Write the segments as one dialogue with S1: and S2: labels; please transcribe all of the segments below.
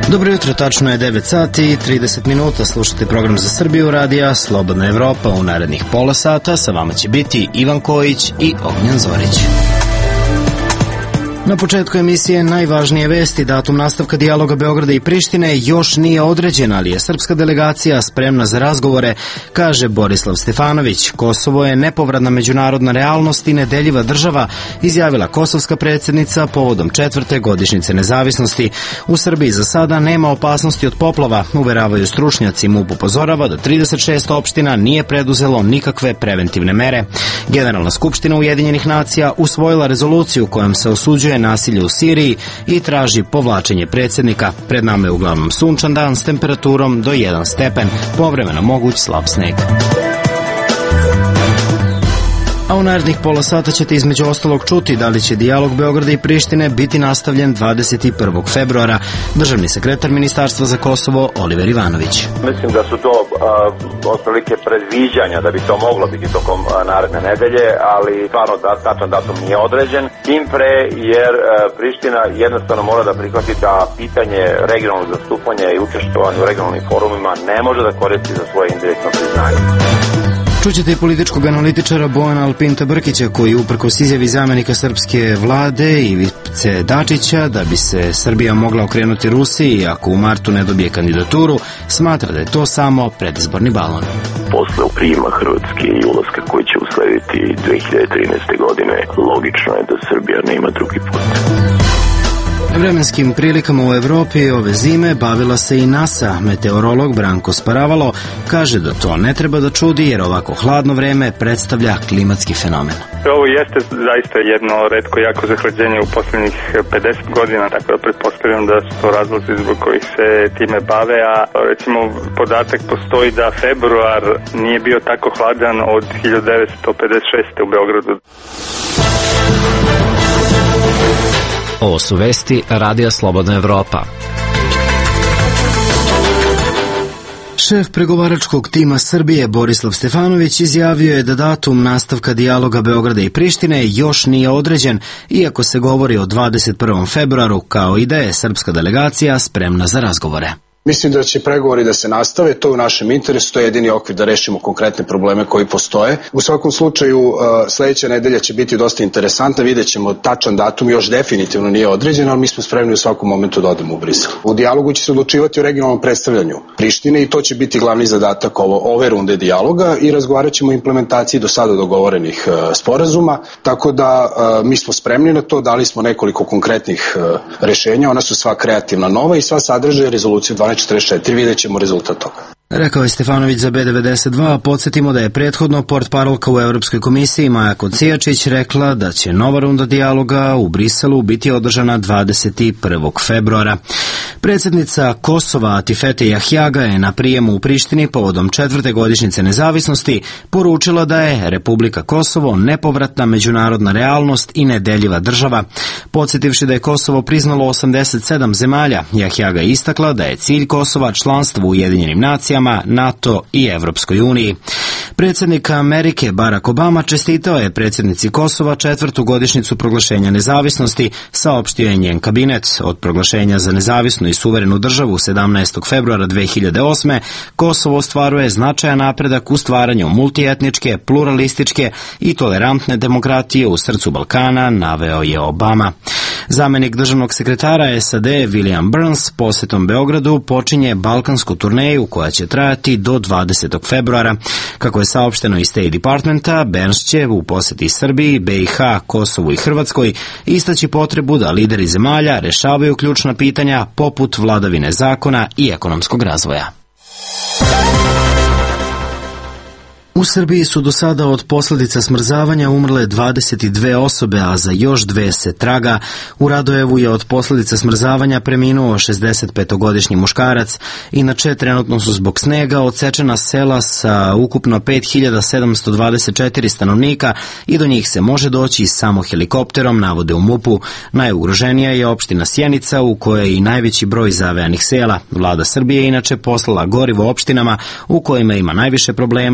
S1: Dobro jutro, tačno je 9 sati i 30 minuta. Slušate program za Srbiju radija Slobodna Evropa. U narednih pola sata sa vama će biti Ivan Kojić i Ognjen Zorić. Na početku emisije najvažnije vesti. Datum nastavka dijaloga Beograda i Prištine još nije određen, ali je srpska delegacija spremna za razgovore, kaže Borislav Stefanović. Kosovo je nepovratna međunarodna realnost i nedeljiva država, izjavila kosovska predsjednica povodom 4. godišnjice nezavisnosti. U Srbiji za sada nema opasnosti od poplava, uveravaju stručnjaci. MUP upozorava da 36 opština nije preduzelo nikakve preventivne mere. Generalna skupština Ujedinjenih nacija usvojila rezoluciju kojom se osuđuje nasilje u Siriji i traži povlačenje predsjednika. Pred nama je uglavnom sunčan dan s temperaturom do 1 stepen, povremeno moguć slab sneg. A u narednih pola sata ćete između ostalog čuti da li će dijalog Beograda i Prištine biti nastavljen 21. februara. Državni sekretar Ministarstva za Kosovo Oliver Ivanović.
S2: Mislim da su to otprilike predviđanja da bi to moglo biti tokom naredne nedelje, ali stvarno tačan datum nije određen. Tim pre jer Priština jednostavno mora da prihvati da pitanje regionalnog zastupanja i učestvovanja u regionalnim forumima ne može da koristi za svoje indirektno priznanje.
S1: Čućete i političkog analitičara Bojana Alpinta Brkića, koji uprkos izjavi zamenika srpske vlade Ivice Dačića da bi se Srbija mogla okrenuti Rusiji ako u martu ne dobije kandidaturu, smatra da je to samo predizborni balon.
S3: Posle prijema Hrvatske i ulaska koji će uslediti 2013. godine, logično je da Srbija nema drugi put.
S1: Vremenskim prilikama u Evropi ove zime bavila se i NASA. Meteorolog Branko Sparavalo kaže da to ne treba da čudi jer ovako hladno vreme predstavlja klimatski fenomen.
S4: Ovo jeste zaista jedno retko jako zahlađenje u posljednjih 50 godina, tako da pretpostavljam da su to razlozi zbog kojih se time bave, a recimo podatak postoji da februar nije bio tako hladan od 1956. u Beogradu.
S5: Ovo su vesti Radija Slobodna Evropa.
S1: Šef pregovaračkog tima Srbije Borislav Stefanović izjavio je da datum nastavka dijaloga Beograda i Prištine još nije određen, iako se govori o 21. februaru, kao i da je srpska delegacija spremna za razgovore.
S6: Mislim da će pregovori da se nastave, to je u našem interesu, to je jedini okvir da rešimo konkretne probleme koji postoje. U svakom slučaju sledeća nedelja će biti dosta interesantna, vidjet ćemo tačan datum, još definitivno nije određen, ali mi smo spremni u svakom momentu da odemo u Brisel. U dijalogu će se odlučivati o regionalnom predstavljanju Prištine i to će biti glavni zadatak ove runde dijaloga i razgovarat ćemo o implementaciji do sada dogovorenih sporazuma, tako da mi smo spremni na to, dali smo nekoliko konkretnih rešenja, ona su sva kreativna, nova i sva sadrže rezoluciju 1244, vidjet ćemo rezultat toga.
S1: Rekao je Stefanović za B92, podsjetimo da je prethodno portparolka u Evropskoj komisiji Maja Kocijačić rekla da će nova runda dijaloga u Briselu biti održana 21. februara. Predsjednica Kosova Atifete Jahjaga je na prijemu u Prištini povodom 4. godišnjice nezavisnosti poručila da je Republika Kosovo nepovratna međunarodna realnost i nedeljiva država. Podsjetivši da je Kosovo priznalo 87 zemalja, Jahjaga je istakla da je cilj Kosova članstvo u Ujedinjenim nacijama, NATO i Evropskoj uniji. Predsjednik Amerike Barack Obama čestitao je predsjednici Kosova 4. godišnjicu proglašenja nezavisnosti, saopštio je njen kabinet. Od proglašenja za nezavisnu i suverenu državu 17. februara 2008. Kosovo ostvaruje značajan napredak u stvaranju multietničke, pluralističke i tolerantne demokratije u srcu Balkana, naveo je Obama. Zamenik državnog sekretara SAD William Burns posjetom Beogradu počinje balkansku turneju koja će trajati do 20. februara. Kako je saopšteno iz State Departmenta, Burns će u posjeti Srbiji, BiH, Kosovu i Hrvatskoj istaći potrebu da lideri zemalja rešavaju ključna pitanja poput vladavine zakona i ekonomskog razvoja. U Srbiji su do sada od posljedica smrzavanja umrle 22 osobe, a za još 2 se traga. U Radojevu je od posljedica smrzavanja preminuo 65-godišnji muškarac. Inače, trenutno su zbog snega odsečena sela sa ukupno 5724 stanovnika i do njih se može doći samo helikopterom, navode u MUP-u. Najugroženija je opština Sjenica, u kojoj je i najveći broj zavejanih sela. Vlada Srbije inače poslala gorivo opštinama u kojima ima najviše problema sa raširenjem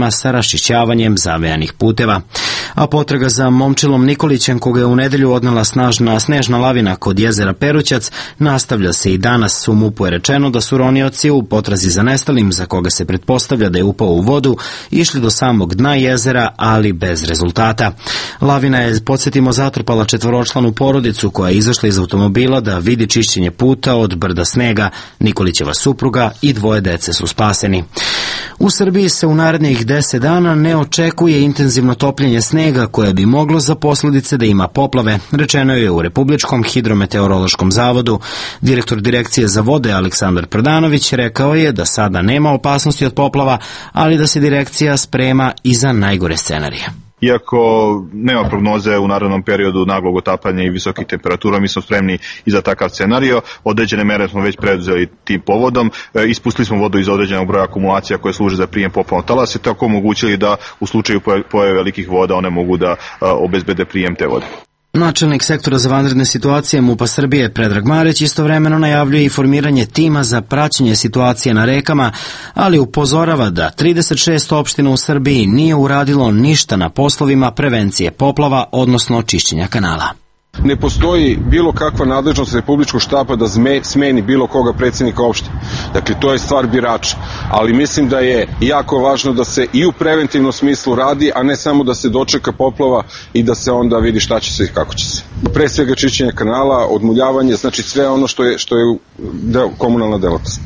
S1: raščišćavanjem zavejanih puteva. A potraga za momčilom Nikolićem, koga je u nedelju odnela snažna snežna lavina kod jezera Perućac, nastavlja se i danas. U MUP-u je rečeno da su ronioci u potrazi za nestalim, za koga se pretpostavlja da je upao u vodu, išli do samog dna jezera, ali bez rezultata. Lavina je, podsjetimo, zatrpala četvoročlanu porodicu koja je izašla iz automobila da vidi čišćenje puta od brda snega. Nikolićeva supruga i 2 dece su spaseni. U Srbiji se u narednih 10 dana ne očekuje intenzivno topljenje snega koje bi moglo za posledice da ima poplave, rečeno je u Republičkom hidrometeorološkom zavodu. Direktor Direkcije za vode Aleksandar Prdanović rekao je da sada nema opasnosti od poplava, ali da se direkcija sprema i za najgore scenarije.
S7: Iako nema prognoze u narednom periodu naglog otapanja i visokih temperatura, mi smo spremni i za takav scenario. Određene mere smo već preduzeli tim povodom. Ispustili smo vodu iz određenog broja akumulacija koje služe za prijem poplavnog talasa i tako omogućili da u slučaju pojave velikih voda one mogu da obezbede prijem te vode.
S1: Načelnik sektora za vanredne situacije MUP-a Srbije Predrag Marić istovremeno najavljuje i formiranje tima za praćenje situacije na rekama, ali upozorava da 36 opština u Srbiji nije uradilo ništa na poslovima prevencije poplava, odnosno čišćenja kanala.
S8: Ne postoji bilo kakva nadležnost Republičkog štaba da smeni bilo koga predsjednika opštine. Dakle, to je stvar birača. Ali mislim da je jako važno da se i u preventivnom smislu radi, a ne samo da se dočeka poplava i da se onda vidi šta će se i kako će se. Pre svega čišćenje kanala, odmuljavanje, znači sve ono što je komunalna delatnost.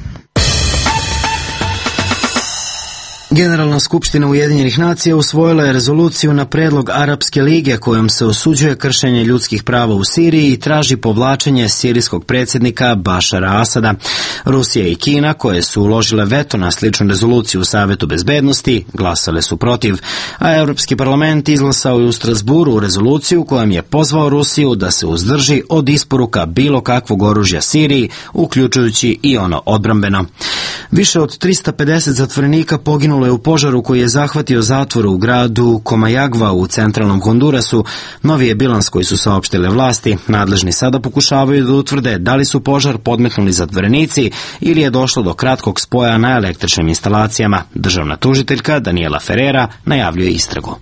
S1: Generalna skupština Ujedinjenih nacija usvojila je rezoluciju na predlog Arapske lige kojom se osuđuje kršenje ljudskih prava u Siriji i traži povlačenje sirijskog predsjednika Bašara Asada. Rusija i Kina, koje su uložile veto na sličnu rezoluciju u Savetu bezbednosti, glasale su protiv, a Europski parlament izglasao je u Strasburu rezoluciju kojom je pozvao Rusiju da se uzdrži od isporuka bilo kakvog oružja Siriji, uključujući i ono odbrambeno. Više od 350 zatvorenika poginulo je u požaru koji je zahvatio zatvor u gradu Comayagua u centralnom Hondurasu. Novi je bilans koji su saopštile vlasti. Nadležni sada pokušavaju da utvrde da li su požar podmetnuli zatvorenici ili je došlo do kratkog spoja na električnim instalacijama. Državna tužiteljka Daniela Ferreira najavljuje istragu.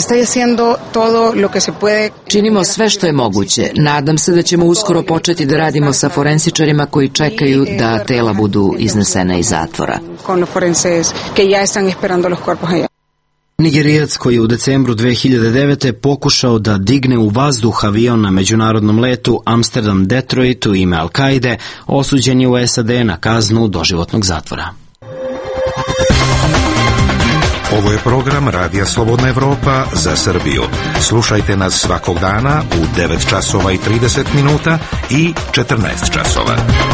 S9: Činimo sve što je moguće. Nadam se da ćemo uskoro početi da radimo sa forensičarima koji čekaju da tela budu iznesena iz zatvora.
S1: Nigerijac koji je u decembru 2009. pokušao da digne u vazduh avion na međunarodnom letu Amsterdam-Detroit u ime Al-Kaide, osuđen je u SAD na kaznu doživotnog zatvora.
S10: Ovo je program Radija Slobodna Evropa za Srbiju. Slušajte nas svakog dana u 9 časova i 30 minuta i 14 časova.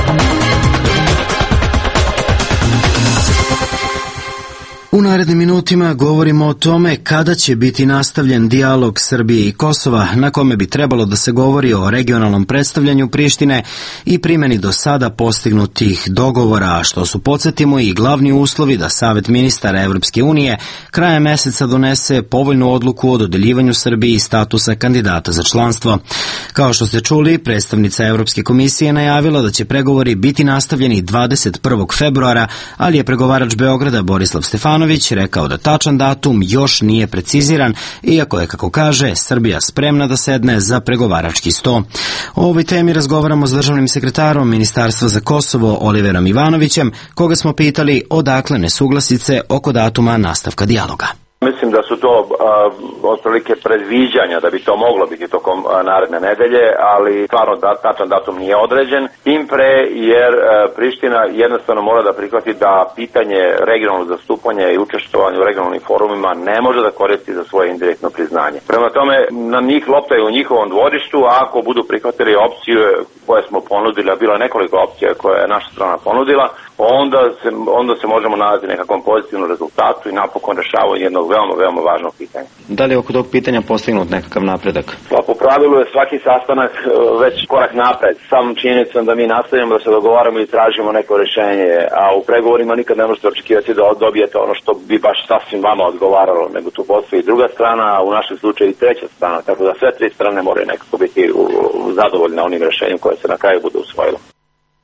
S1: U narednim minutima govorimo o tome kada će biti nastavljen dijalog Srbije i Kosova, na kome bi trebalo da se govori o regionalnom predstavljanju Prištine i primjeni do sada postignutih dogovora, što su, podsjetimo, i glavni uslovi da Savet ministara Evropske unije krajem meseca donese povoljnu odluku o dodeljivanju Srbiji statusa kandidata za članstvo. Kao što ste čuli, predstavnica Evropske komisije najavila da će pregovori biti nastavljeni 21. februara, ali je pregovarač Beograda Borislav Stefanović rekao da tačan datum još nije preciziran, iako je, kako kaže, Srbija spremna da sedne za pregovarački sto. O ovoj temi razgovaramo s državnim sekretarom Ministarstva za Kosovo Oliverom Ivanovićem, koga smo pitali odakle nesuglasice oko datuma nastavka dijaloga.
S2: Mislim da su to otprilike predviđanja da bi to moglo biti tokom naredne nedelje, ali stvarno tačan datum nije određen. Tim pre jer Priština jednostavno mora da prihvati da pitanje regionalnog zastupanja i učestvovanja u regionalnim forumima ne može da koristi za svoje indirektno priznanje. Prema tome, na njih lopta je u njihovom dvorištu, a ako budu prihvatili opciju koje smo ponudili, a bilo je nekoliko opcija koje je naša strana ponudila, onda se možemo nadati nekakvom pozitivnom rezultatu i napokon rešavanju jednog veoma važnog pitanja.
S1: Da li je oko tog pitanja postignut nekakav napredak?
S2: Pa po pravilu je svaki sastanak već korak napred. Sam činjenicom da mi nastavimo da se dogovaramo i tražimo neko rešenje, a u pregovorima nikad ne možete očekivati da dobijete ono što bi baš sasvim vama odgovaralo, nego tu postoji i druga strana, a u našem slučaju i treća strana, tako da sve tri strane moraju nekako biti zadovoljne onim rešenjem koje se na kraju bude usvojilo.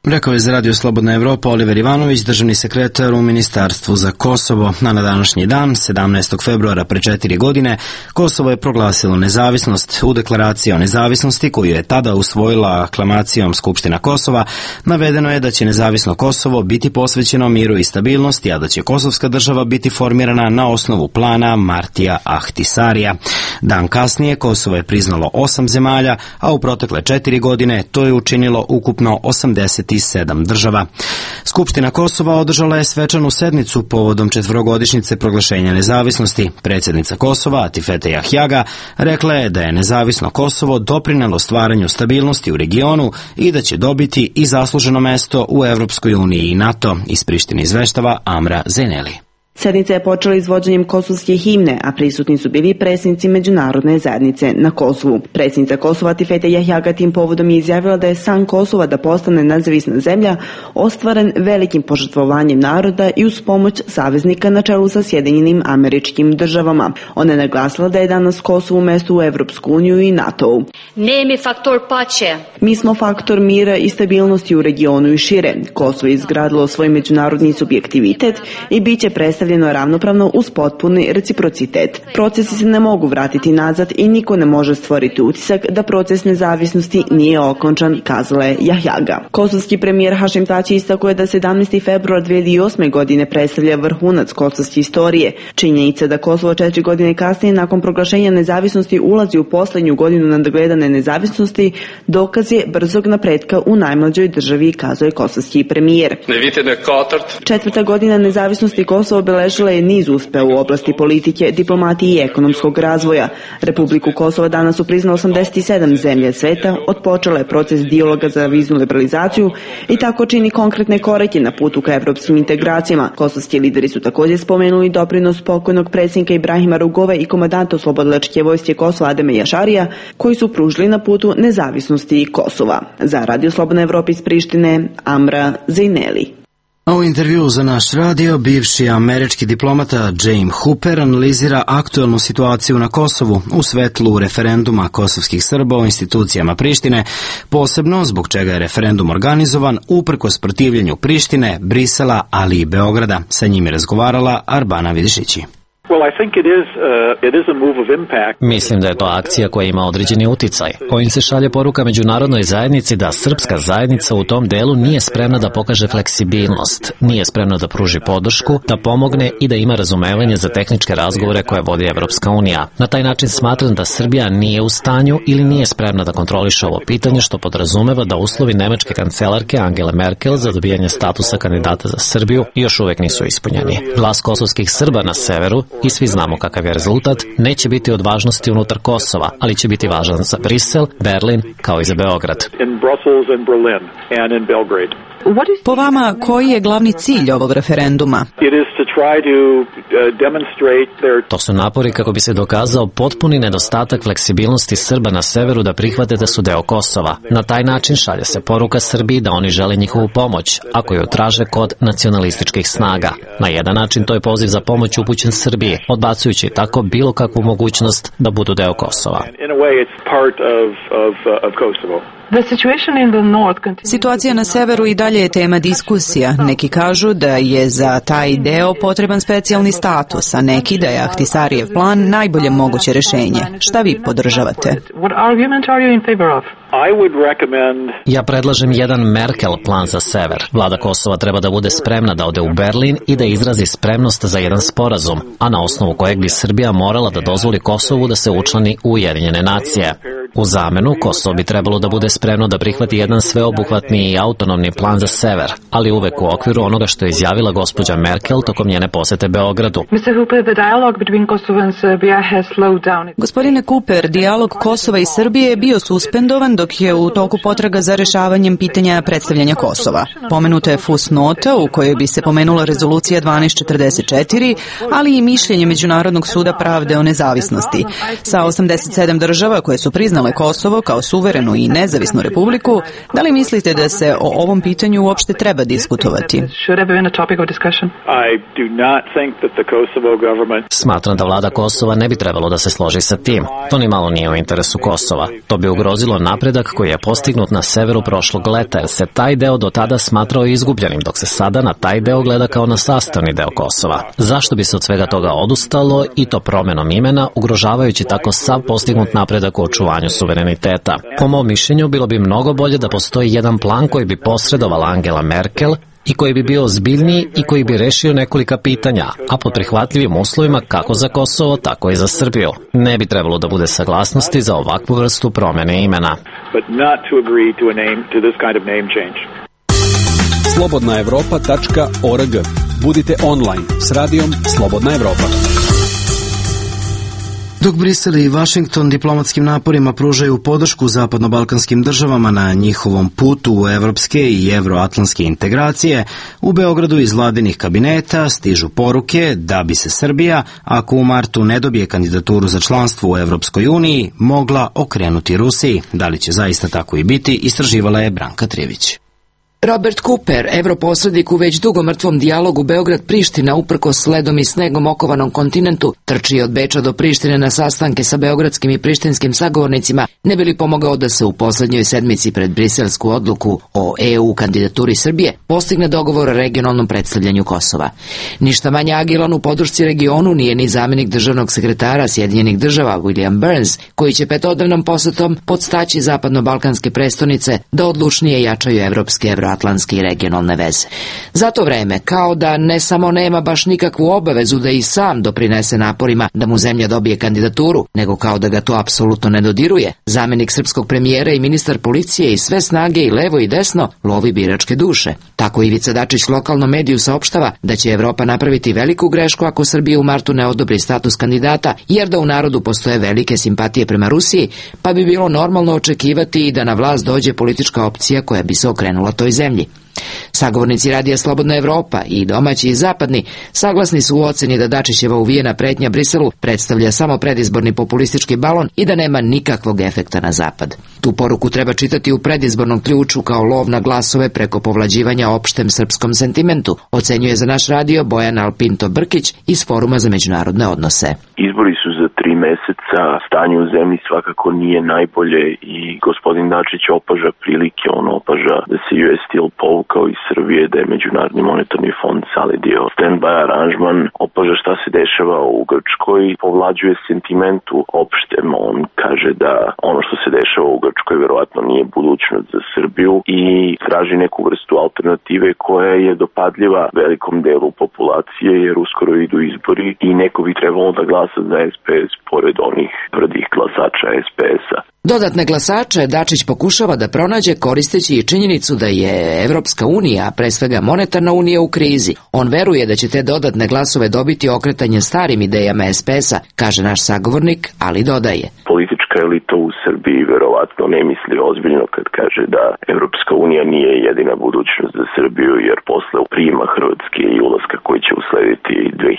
S1: Rekao je za Radio Slobodna Evropa Oliver Ivanović, državni sekretar u Ministarstvu za Kosovo. Na današnji dan, 17. februara pre 4 godine, Kosovo je proglasilo nezavisnost. U deklaraciji o nezavisnosti, koju je tada usvojila aklamacijom Skupština Kosova, navedeno je da će nezavisno Kosovo biti posvećeno miru i stabilnosti, a da će kosovska država biti formirana na osnovu plana Martija Ahtisarija. Dan kasnije Kosovo je priznalo 8 zemalja, a u protekle 4 godine to je učinilo ukupno 87 država. Skupština Kosova održala je svečanu sednicu povodom 4-godišnjice proglašenja nezavisnosti. Predsjednica Kosova, Atifete Jahjaga, rekla je da je nezavisno Kosovo doprinelo stvaranju stabilnosti u regionu i da će dobiti i zasluženo mesto u Evropskoj uniji i NATO. Iz Prištine izveštava Amra Zeneli.
S11: Sednica je počela izvođenjem kosovske himne, a prisutni su bili predsjednici međunarodne zajednice na Kosovu. Predsjednica Kosova Atifete Jahjaga tim povodom je izjavila da je san Kosova da postane nezavisna zemlja ostvaren velikim požrtvovanjem naroda i uz pomoć saveznika na čelu sa Sjedinjenim Američkim Državama. Ona je naglasila da je danas Kosovo mesto u Evropsku uniju i NATO-u. Mi smo faktor mira i stabilnosti u regionu i šire. Kosovo je izgradilo svoj međunarodni subjektivitet i bit će predstavljeno ravnopravno uz potpuni reciprocitet. Procesi se ne mogu vratiti nazad i niko ne može stvoriti utisak da proces nezavisnosti nije okončan, kazala je Jahjaga. Kosovski premijer Hašim Tači istakao je da 17. februar 2008. godine predstavlja vrhunac kosovske istorije. Činjenica da Kosovo 4 godine kasnije nakon proglašenja nezavisnosti ulazi u posljednju godinu nadgledane nezavisnosti dokaz je brzog napretka u najmlađoj državi, kazao kosovski premijer. 4. godina nezavisnosti Kosova obeležila je niz uspjeha u oblasti politike, diplomatije i ekonomskog razvoja. Republiku Kosova danas su priznalo 87 zemlje sveta, otpočela je proces dijaloga za viznu liberalizaciju i tako čini konkretne korake na putu ka evropskim integracijama. Kosovski lideri su također spomenuli doprinos pokojnog predsjednika Ibrahima Rugove i komandanta Oslobodilačke vojske Kosova Adema Jašarija, koji su pružili na putu nezavisnosti Kosova. Za Radio Slobodna Evropa iz Prištine, Amra Zeneli.
S1: A u intervju za naš radio, bivši američki diplomata James Hooper analizira aktuelnu situaciju na Kosovu u svetlu referenduma kosovskih Srba o institucijama Prištine, posebno zbog čega je referendum organizovan uprkos protivljenju Prištine, Brisela, ali i Beograda. Sa njim je razgovarala Arbana Vidišići.
S5: Mislim da je to akcija koja ima određeni uticaj. Ovim se šalje poruka međunarodnoj zajednici da srpska zajednica u tom delu nije spremna da pokaže fleksibilnost, nije spremna da pruži podršku, da pomogne i da ima razumevanje za tehničke razgovore koje vodi Evropska unija. Na taj način smatram da Srbija nije u stanju ili nije spremna da kontroliše ovo pitanje, što podrazumeva da uslovi nemačke kancelarke Angele Merkel za dobijanje statusa kandidata za Srbiju još uvek nisu ispunjeni. Glas kosovskih Srba na severu, i svi znamo kakav je rezultat, neće biti od važnosti unutar Kosova, ali će biti važan za Brisel, Berlin, kao i za Beograd.
S12: Po vama, koji je glavni cilj ovog referenduma?
S5: To su napori kako bi se dokazao potpuni nedostatak fleksibilnosti Srba na severu da prihvate da su deo Kosova. Na taj način šalje se poruka Srbiji da oni žele njihovu pomoć, ako ju traže kod nacionalističkih snaga. Na jedan način to je poziv za pomoć upućen Srbiji, odbacujući tako bilo kakvu mogućnost da budu deo Kosova.
S12: Situacija na severu i dalje je tema diskusija. Neki kažu da je za taj deo potreban specijalni status, a neki da je Ahtisarijev plan najbolje moguće rješenje. Šta vi podržavate?
S5: Ja predlažem jedan Merkel plan za sever. Vlada Kosova treba da bude spremna da ode u Berlin i da izrazi spremnost za jedan sporazum, a na osnovu kojeg bi Srbija morala da dozvoli Kosovu da se učlani u Ujedinjene nacije. U zamenu, Kosovo bi trebalo da bude spremno da prihvati jedan sveobuhvatni i autonomni plan za sever, ali uvek u okviru onoga što je izjavila gospođa Merkel tokom njene posete Beogradu.
S12: Gospodine Cooper, dijalog Kosova i Srbije je bio suspendovan dok je u toku potraga za rešavanjem pitanja predstavljanja Kosova. Pomenuta je fusnota u kojoj bi se pomenula rezolucija 1244, ali i mišljenje Međunarodnog suda pravde o nezavisnosti. Sa 87 država koje su priznale priznale Kosovo kao suverenu i nezavisnu republiku, da li mislite da se o ovom pitanju uopšte treba diskutovati?
S5: Smatram da vlada Kosova ne bi trebalo da se složi sa tim. To ni malo nije u interesu Kosova. To bi ugrozilo napredak koji je postignut na severu prošlog leta, jer se taj deo do tada smatrao izgubljenim, dok se sada na taj deo gleda kao na sastavni deo Kosova. Zašto bi se od svega toga odustalo, i to promenom imena, ugrožavajući tako sav postignut napredak u očuvanju suvereniteta? Po mom mišljenju, bilo bi mnogo bolje da postoji jedan plan koji bi posredovala Angela Merkel i koji bi bio ozbiljniji i koji bi rešio nekolika pitanja, a pod prihvatljivim uslovima kako za Kosovo, tako i za Srbiju. Ne bi trebalo da bude saglasnosti za ovakvu vrstu promene imena.
S13: slobodnaevropa.org. Budite online s radijom Slobodna Evropa.
S1: Dok Brisel i Washington diplomatskim naporima pružaju podršku zapadno-balkanskim državama na njihovom putu u evropske i evroatlantske integracije, u Beogradu iz vladinih kabineta stižu poruke da bi se Srbija, ako u martu ne dobije kandidaturu za članstvo u Evropskoj uniji, mogla okrenuti Rusiji. Da li će zaista tako i biti, istraživala je Branka Trivić.
S9: Robert Cooper, evroposrednik u već dugo mrtvom dijalogu Beograd-Priština uprkos ledom i snegom okovanom kontinentu, trči od Beča do Prištine na sastanke sa beogradskim i prištinskim sagovornicima, ne bi li pomogao da se u poslednjoj sedmici pred briselsku odluku o EU kandidaturi Srbije postigne dogovor o regionalnom predstavljanju Kosova. Ništa manje agilan u podršci regionu nije ni zamenik državnog sekretara Sjedinjenih država William Burns, koji će petodnevnom posetom podstaći zapadno-balkanske prestonice da odlučnije jačaju evropske evroatlantske i regionalne veze. Za to vreme, kao da ne samo nema baš nikakvu obavezu da i sam doprinese naporima da mu zemlja dobije kandidaturu, nego kao da ga to apsolutno ne dodiruje, zamenik srpskog premijera i ministar policije i sve snage i levo i desno lovi biračke duše. Tako Ivica Dačić lokalnom mediju saopštava da će Evropa napraviti veliku grešku ako Srbija u martu ne odobri status kandidata, jer da u narodu postoje velike simpatije prema Rusiji, pa bi bilo normalno očekivati i da na vlast dođe politička opcija koja bi se okrenula toj zemlji. Sagovornici Radija Slobodna Evropa, i domaći i zapadni, saglasni su u oceni da Dačićeva uvijena pretnja Briselu predstavlja samo predizborni populistički balon i da nema nikakvog efekta na zapad. Tu poruku treba čitati u predizbornom ključu kao lov na glasove preko povlađivanja opštem srpskom sentimentu, ocenjuje za naš radio Bojan Alpinto Brkić iz Foruma za međunarodne odnose.
S3: Izbori su za 3 meseca, stanje u zemlji svakako nije najbolje i gospodin Dačić opaža prilike, on opaža da se US Steel povukao iz Srbije, da je Međunarodni monetarni fond salidio stand-by aranžman, opaža šta se dešava u Grčkoj, povlađuje sentimentu opštem, on kaže da ono što se dešava u Grčkoj verovatno nije budućnost za Srbiju i traži neku vrstu alternative koja je dopadljiva velikom delu populacije, jer uskoro idu izbori i neko bi trebalo da glasa za SPS pored onih tvrdih glasača SPS-a.
S9: Dodatne glasače Dačić pokušava da pronađe koristeći i činjenicu da je Evropska unija, a pre svega monetarna unija, u krizi. On veruje da će te dodatne glasove dobiti okretanje starim idejama SPS-a, kaže naš sagovornik, ali dodaje.
S3: Politička elita u Srbiji verovatno ne misli ozbiljno kad kaže da Evropska unija nije jedina budućnost za Srbiju, jer posle prijema Hrvatske i ulaska koji će uslediti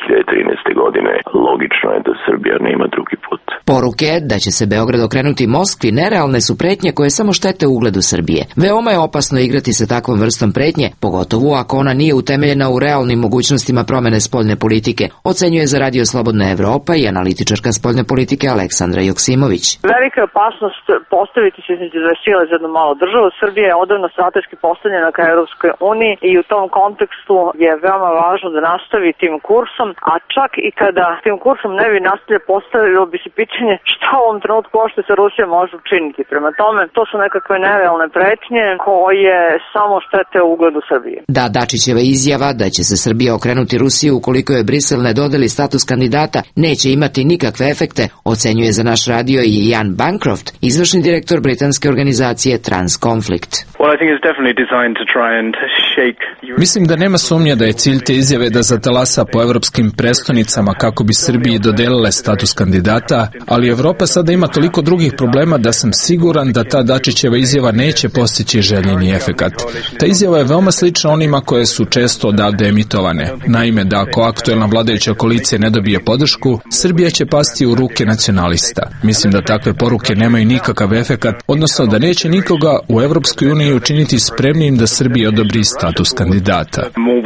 S3: 2013. godine, logično je da Srbija nema drugi put.
S9: Poruke da će se Beograd okrenuti Moskvi nerealne su pretnje koje samo štete ugledu Srbije. Veoma je opasno igrati se takvom vrstom pretnje, pogotovo ako ona nije utemeljena u realnim mogućnostima promene spoljne politike, ocenjuje za Radio Slobodna Evropa i analitičarka spoljne politike Aleksandra Joksimović.
S14: Velika je opasnost postaviti se između dve sile za jednu malu državu. Srbija je odavno strateški postavljena ka Evropskoj uniji i u tom kontekstu je veoma važno da nastavi tim kursom, a čak i kada tim kursom ne bi nastavlja, postavilo bi se pitanje šta u ovom trenutku uopšte se Rusija može učiniti. Prema tome, to su nekakve nerealne pretnje koje samo štete u ugledu Srbije.
S9: Da, Dačićeva izjava da će se Srbija okrenuti Rusiji ukoliko je Brisel ne dodeli status kandidata neće imati nikakve efekte, ocenjuje za naš radio i Ian Bancroft, izvršni direktor britanske organizacije Transconflict.
S15: Well, I think it's definitely designed to try and Mislim da nema sumnje da je cilj te izjave da zatalasa po evropskim prestonicama kako bi Srbiji dodelile status kandidata, ali Evropa sada ima toliko drugih problema da sam siguran da ta Dačićeva izjava neće postići željeni efekat. Ta izjava je veoma slična onima koje su često odavde emitovane. Naime, da ako aktuelna vladajuća koalicija ne dobije podršku, Srbija će pasti u ruke nacionalista. Mislim da takve poruke nemaju nikakav efekat, odnosno da neće nikoga u Evropskoj uniji učiniti spremnim da Srbiji odobri status kandidata.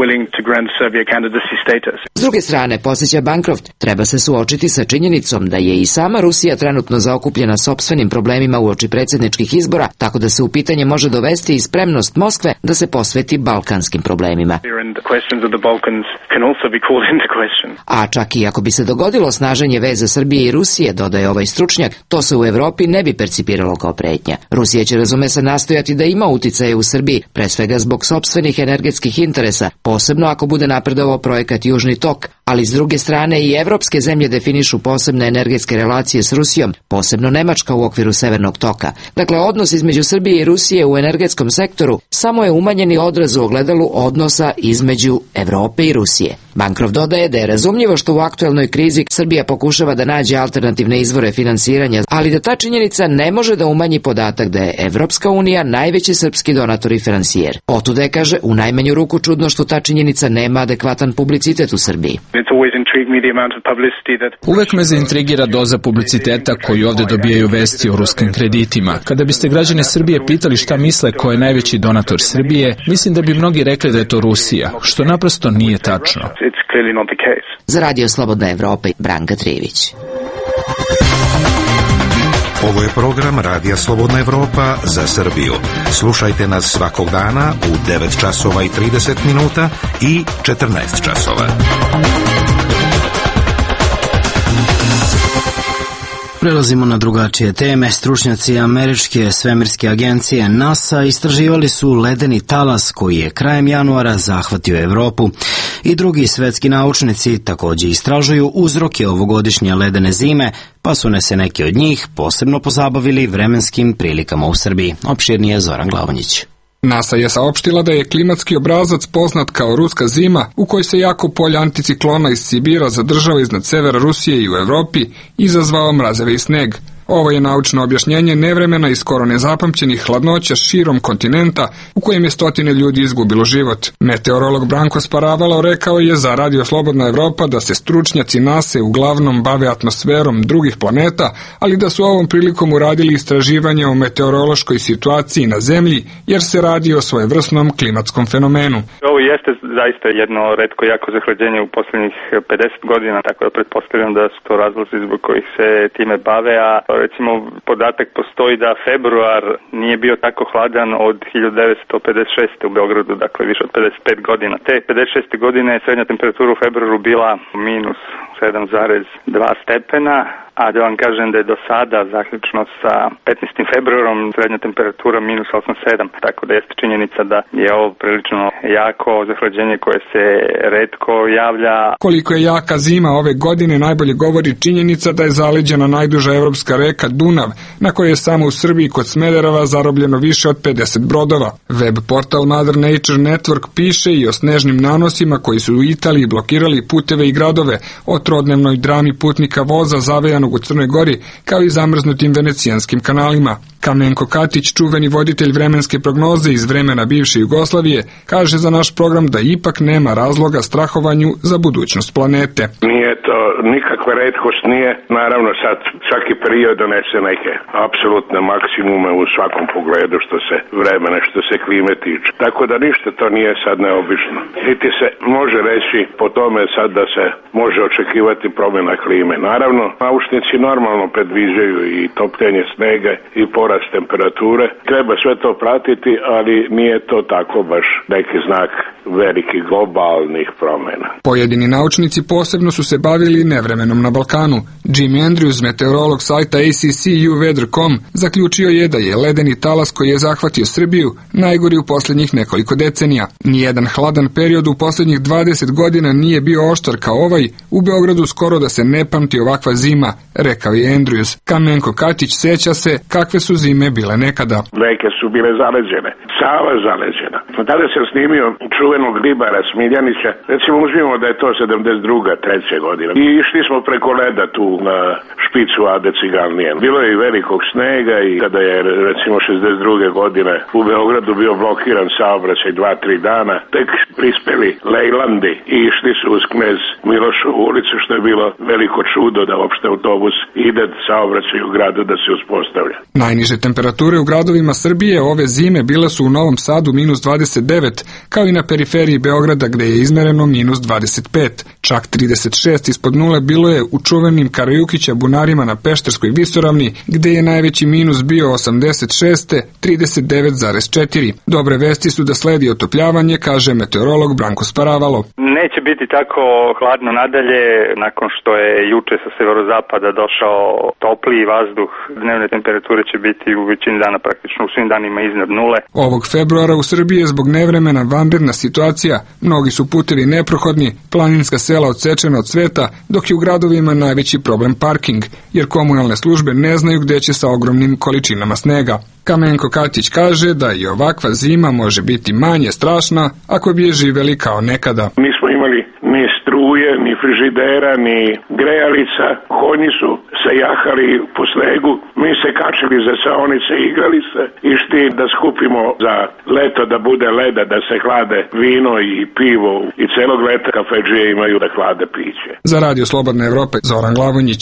S9: S druge strane, podsjeća Bancroft, treba se suočiti sa činjenicom da je i sama Rusija trenutno zaokupljena sopstvenim problemima uoči predsjedničkih izbora, tako da se u pitanje može dovesti i spremnost Moskve da se posveti balkanskim problemima. A čak i ako bi se dogodilo snaženje veza Srbije i Rusije, dodaje ovaj stručnjak, to se u Evropi ne bi percipiralo kao pretnja. Rusija će, razume se, nastojati da ima uticaje u Srbiji, pre svega zbog sopstvenih energetskih interesa, posebno ako bude napredovao projekat Južni tok, ali s druge strane i evropske zemlje definišu posebne energetske relacije s Rusijom, posebno Nemačka u okviru Severnog toka. Dakle, odnos između Srbije i Rusije u energetskom sektoru samo je umanjeni odraz u ogledalu odnosa između Evrope i Rusije. Bancroft dodaje da je razumljivo što u aktuelnoj krizi Srbija pokušava da nađe alternativne izvore finansiranja, ali da ta činjenica ne može da umanji podatak da je Evropska unija najveći srpski donator i finansijer. Otuda je, kaže, u najmanju ruku čudno što ta činjenica nema adekvatan publicitet u Srbiji.
S15: Uvek me zaintrigira doza publiciteta koju ovde dobijaju vesti o ruskim kreditima. Kada biste građane Srbije pitali šta misle ko je najveći donator Srbije, mislim da bi mnogi rekli da je to Rusija, što naprosto nije tačno.
S9: Za Radio Slobodna Evropa, Branka Trivić.
S10: Ovo je program Radija Slobodna Evropa za Srbiju. Slušajte nas svakog dana u 9 časova i 30 minuta i 14 časova.
S1: Prelazimo na drugačije teme. Stručnjaci američke svemirske agencije NASA istraživali su ledeni talas koji je krajem januara zahvatio Evropu. I drugi svetski naučnici također istražuju uzroke ovogodišnje ledene zime, pa su se neki od njih posebno pozabavili vremenskim prilikama u Srbiji. Opširnije Zoran Glavonjić.
S16: NASA je saopštila da je klimatski obrazac poznat kao ruska zima, u kojoj se jako polje anticiklona iz Sibira zadržava iznad severa Rusije i u Evropi, izazvao mrazeve i sneg. Ovo je naučno objašnjenje nevremena i skoro nezapamćenih hladnoća širom kontinenta u kojem je stotine ljudi izgubilo život. Meteorolog Branko Sparavalo rekao je za Radio Slobodna Evropa da se stručnjaci NASA uglavnom bave atmosferom drugih planeta, ali da su ovom prilikom uradili istraživanje o meteorološkoj situaciji na Zemlji, jer se radi o svojevrsnom klimatskom fenomenu.
S4: Ovo jeste zaista jedno retko jako zahlađenje u posljednjih 50 godina, tako da pretpostavljam da su to razlozi zbog kojih se time bave, a recimo podatak postoji da februar nije bio tako hladan od 1956. u Beogradu, dakle više od 55 godina. Te 56. godine je srednja temperatura u februaru bila minus 7,2 stepena, a da vam kažem da je do sada, zaključno sa 15. februarom, srednja temperatura minus 8,7, tako da jeste činjenica da je ovo prilično jako zahlađenje koje se retko javlja.
S16: Koliko je jaka zima ove godine najbolje govori činjenica da je zaleđena najduža evropska reka Dunav, na kojoj je samo u Srbiji kod Smedereva zarobljeno više od 50 brodova. Web portal Mother Nature Network piše i o snežnim nanosima koji su u Italiji blokirali puteve i gradove, o trodnevnoj drami putnika voza zavejanog u Crnoj Gori, kao i zamrznutim venecijanskim kanalima. Kamenko Katić, čuveni voditelj vremenske prognoze iz vremena bivše Jugoslavije, kaže za naš program da ipak nema razloga strahovanju za budućnost planete.
S17: Nije to nikakva retkost, nije. Naravno sad svaki period donese neke apsolutne maksimume u svakom pogledu što se vremena, što se klime tiče. Tako da ništa to nije sad neobično. Niti se može reći po tome sad da se može očekivati promjena klime. Naravno, naučnici normalno predviđaju i topljenje snega i porast temperature. Treba sve to pratiti, ali nije to tako baš neki znak velikih globalnih promjena.
S16: Pojedini naučnici posebno su se bavili nevremenom na Balkanu. Jim Andrews, meteorolog sajta ACCUweather.com, zaključio je da je ledeni talas koji je zahvatio Srbiju najgori u posljednjih nekoliko decenija. Nijedan hladan period u posljednjih 20 godina nije bio oštar kao ovaj, u Beogradu skoro da se ne pamti ovakva zima, rekao je Andrews. Kamenko Katić seća se kakve su zime bile nekada.
S17: Reke su bile zaleđene, Sava zaleđena. Tada sam snimio čuvenog ribara Smiljanića, recimo uzmimo da je to 72. 3. godina. I išli smo preko leda tu na špicu Ade Cigalnije. Bilo je i velikog snega i kada je recimo 62. godine u Beogradu bio blokiran saobraćaj 2-3 dana, tek prispeli Lejlandi i išli su uz Knez Milošovu ulicu, što je bilo veliko čudo da uopšte autobus ide saobraćaj u gradu da se uspostavlja.
S16: Najniže temperature u gradovima Srbije ove zime bile su u Novom Sadu -29, kao i na periferiji Beograda gde je izmereno -25. Čak 36 ispod nule bilo je u čuvenim Karajukića bunarima na Pešterskoj visoravni, gde je najveći minus bio 86, 39,4. Dobre vesti su da sledi otopljavanje, kaže meteorolog Branko Sparavalo.
S4: Neće biti tako hladno nadalje, nakon što je juče sa severozapada došao topliji vazduh. Dnevne temperature će biti u većini dana, praktično u svim danima iznad nule.
S16: Ovog februara u Srbiji je zbog nevremena vanredna situacija. Mnogi su putevi neprohodni, planinska sela odsečena od sveta, dok je u gradovima najveći problem parking, jer komunalne službe ne znaju gde će sa ogromnim količinama snega. Kamenko Katić kaže da i ovakva zima može biti manje strašna ako bi je živeli kao nekada.
S17: Nismo imali ni struje, ni frižidera, ni grejalica. Konji su se jahali po snegu, mi se kačili za saonice, igrali se, išli da skupimo za leto da bude leda, da se hlade vino i pivo i celog leta kafedžije imaju da hlade piće.
S16: Za Radio Slobodne Evrope, Zoran Glavonjić.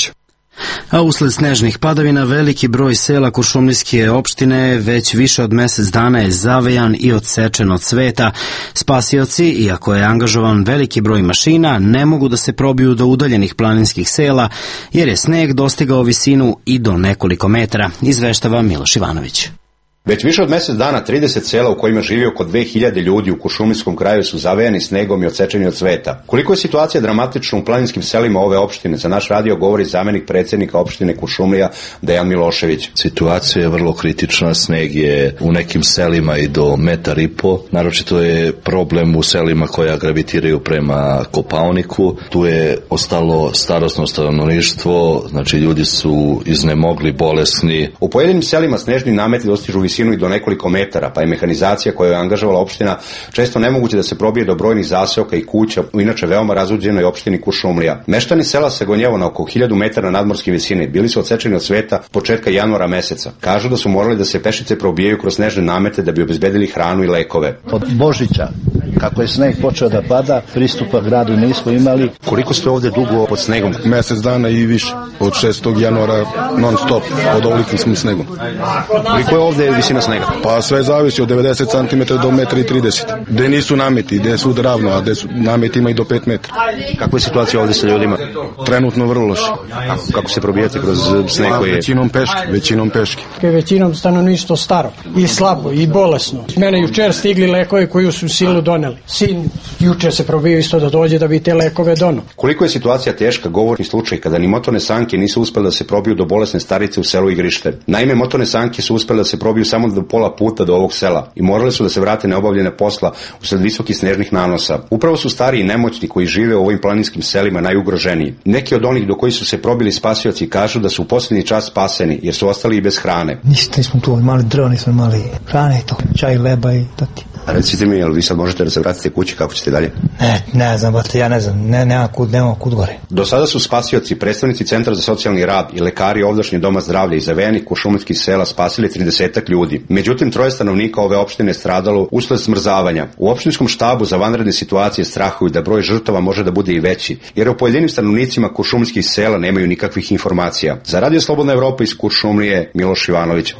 S1: A usled snežnih padavina veliki broj sela Kuršumlijske opštine već više od mesec dana je zavejan i odsečen od sveta. Spasioci, iako je angažovan veliki broj mašina, ne mogu da se probiju do udaljenih planinskih sela, jer je sneg dostigao visinu i do nekoliko metara, izveštava Miloš Ivanović.
S18: Već više od mesec dana 30 sela u kojima živi oko 2000 ljudi u Kuršumlijskom kraju su zavejani snegom i odsečeni od sveta. Koliko je situacija dramatična u planinskim selima ove opštine, za naš radio govori zamenik predsjednika opštine Kuršumlija Dejan Milošević.
S19: Situacija je vrlo kritična, sneg je u nekim selima i do 1,5 metra. Naročito je problem u selima koja gravitiraju prema Kopaoniku. Tu je ostalo starosno stanovništvo, znači ljudi su iznemogli, bolesni.
S18: U pojedinim selima snežni nameti dostižu visinu i do nekoliko metara, pa je mehanizacija koju je angažovala opština često nemoguće da se probije do brojnih zaseoka i kuća u inače veoma razuđenoj opštini Kuršumlija. Meštani sela Segonjevo na oko 1000 metara nadmorske visine bili su odsečeni od sveta početka januara meseca. Kažu da su morali da se pešice probijaju kroz snežne namete da bi obezbedili hranu i lekove.
S20: Od Božića, kako je sneg počeo da pada, pristupa gradu nismo imali.
S18: Koliko ste ovde dugo pod snegom?
S8: Mesec dana i više. Od 6. januara non stop. Od ovoliko smo snegom.
S18: Koliko je ovde visina snega?
S8: Pa sve zavisi od 90 cm do 1,30 m. Gde nisu nameti, gde su ravno, a gde su nameti ima i do 5 metara.
S18: Kakva je situacija ovde sa ljudima?
S8: Trenutno vrlo loše.
S18: Kako se probijate kroz sneg koji je?
S8: Većinom peške.
S21: Većinom stanovništvo staro i slabo i bolesno. Mene jučer stigli lekovi koji su silu doneli. Sin juče se probio isto da dođe da bi te lekove donao.
S18: Koliko je situacija teška, govori slučaj kada ni motorne sanke nisu uspele da se probiju do bolesne starice u selu Igrište. Naime, motorne sanke su uspele da se probiju samo do pola puta do ovog sela i morali su da se vrate neobavljene posla usled visokih snežnih nanosa. Upravo su stari i nemoćni koji žive u ovim planinskim selima najugroženiji. Neki od onih do koji su se probili spasioci kažu da su u posljednji čas spaseni jer su ostali i bez hrane.
S20: Ništa nismo tu imali drva, nismo imali hrane i to, čaj, leba i tati.
S18: A recite mi, jel vi sad možete da se vratite kući, kako ćete dalje?
S20: Ne znam, brate, ja ne znam, nema kud gore.
S18: Do sada su spasioci, predstavnici Centra za socijalni rad i lekari ovdašnje doma zdravlja iz zavejanih kuršumlijskih sela spasili 30 ljudi. Međutim, 3 stanovnika ove opštine stradalo usled smrzavanja. U opštinskom štabu za vanredne situacije strahuju da broj žrtava može da bude i veći, jer o pojedinim stanovnicima kuršumlijskih sela nemaju nikakvih informacija. Za Radio Slobodna Evropa iz Kuršumlije, Miloš Ivanović.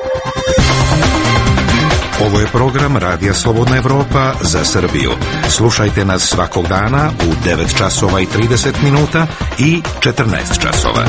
S10: Ovo je program Radija Slobodna Evropa za Srbiju. Slušajte nas svakog dana u 9 časova i 30 minuta i 14 časova.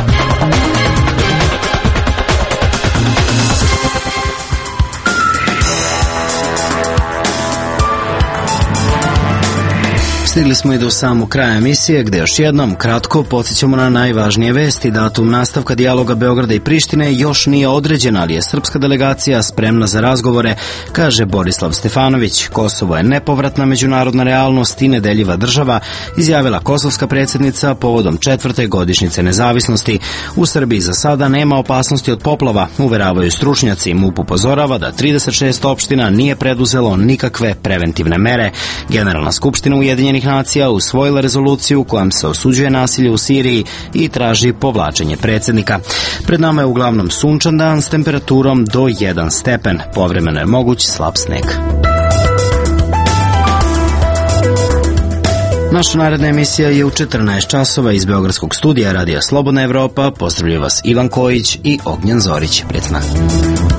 S1: Stigli smo i do samog kraja emisije, gde još jednom kratko podsjećamo na najvažnije vesti. Datum nastavka dijaloga Beograda i Prištine još nije određen, ali je srpska delegacija spremna za razgovore, kaže Borislav Stefanović. Kosovo je nepovratna međunarodna realnost i nedeljiva država, izjavila kosovska predsjednica povodom 4. godišnjice nezavisnosti. U Srbiji za sada nema opasnosti od poplava, uveravaju stručnjaci. MUP upozorava da 36 opština nije preduzelo nikakve preventivne mere. Generalna skupština Ujedinjenih nacija usvojila rezoluciju kojom se osuđuje nasilje u Siriji i traži povlačenje predsjednika. Pred nama je uglavnom sunčan dan s temperaturom do 1 stepen. Povremeno je moguć slab sneg. Naša naredna emisija je u 14 časova iz Beogradskog studija Radija Slobodna Evropa. Pozdravljaju vas Ivan Kojić i Ognjen Zorić. Prijatno.